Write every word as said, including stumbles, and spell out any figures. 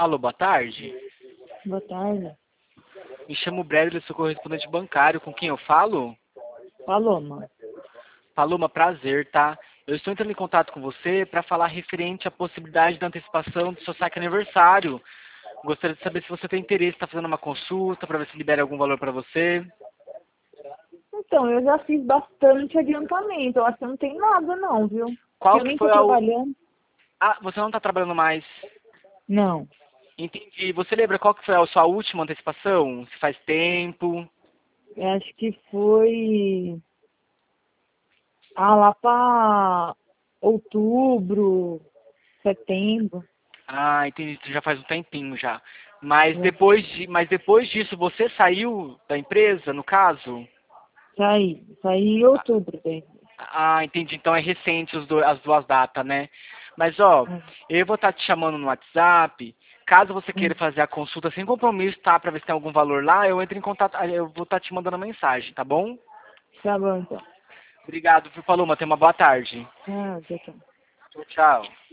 Alô, boa tarde. Boa tarde. Me chamo Bradley, sou correspondente bancário. Com quem eu falo? Paloma. Paloma, prazer, tá? Eu estou entrando em contato com você para falar referente à possibilidade da antecipação do seu saque aniversário. Gostaria de saber se você tem interesse, está fazendo uma consulta para ver se libera algum valor para você. Então, eu já fiz bastante adiantamento. Eu acho que não tem nada não, viu? Qual Eu que nem tô foi a... u- trabalhando. Ah, você não está trabalhando mais. Não. Entendi. Você lembra qual que foi a sua última antecipação? Se faz tempo? Eu acho que foi... Ah, lá pra outubro, setembro. Ah, entendi. Já faz um tempinho já. Mas Já depois, de, mas depois disso, você saiu da empresa, no caso? saí. Saí em outubro. Daí. Ah, entendi. Então é recente os do- as duas datas, né? Mas, ó, Ah, eu vou estar te chamando no WhatsApp. Caso você queira hum. fazer a consulta sem compromisso, tá? Pra ver se tem algum valor lá, eu entro em contato. Eu vou estar te mandando a mensagem, tá bom? Tá bom, então. Obrigado, viu, Paloma? Tenha uma boa tarde. Ah, tchau, tchau. Tchau, tchau.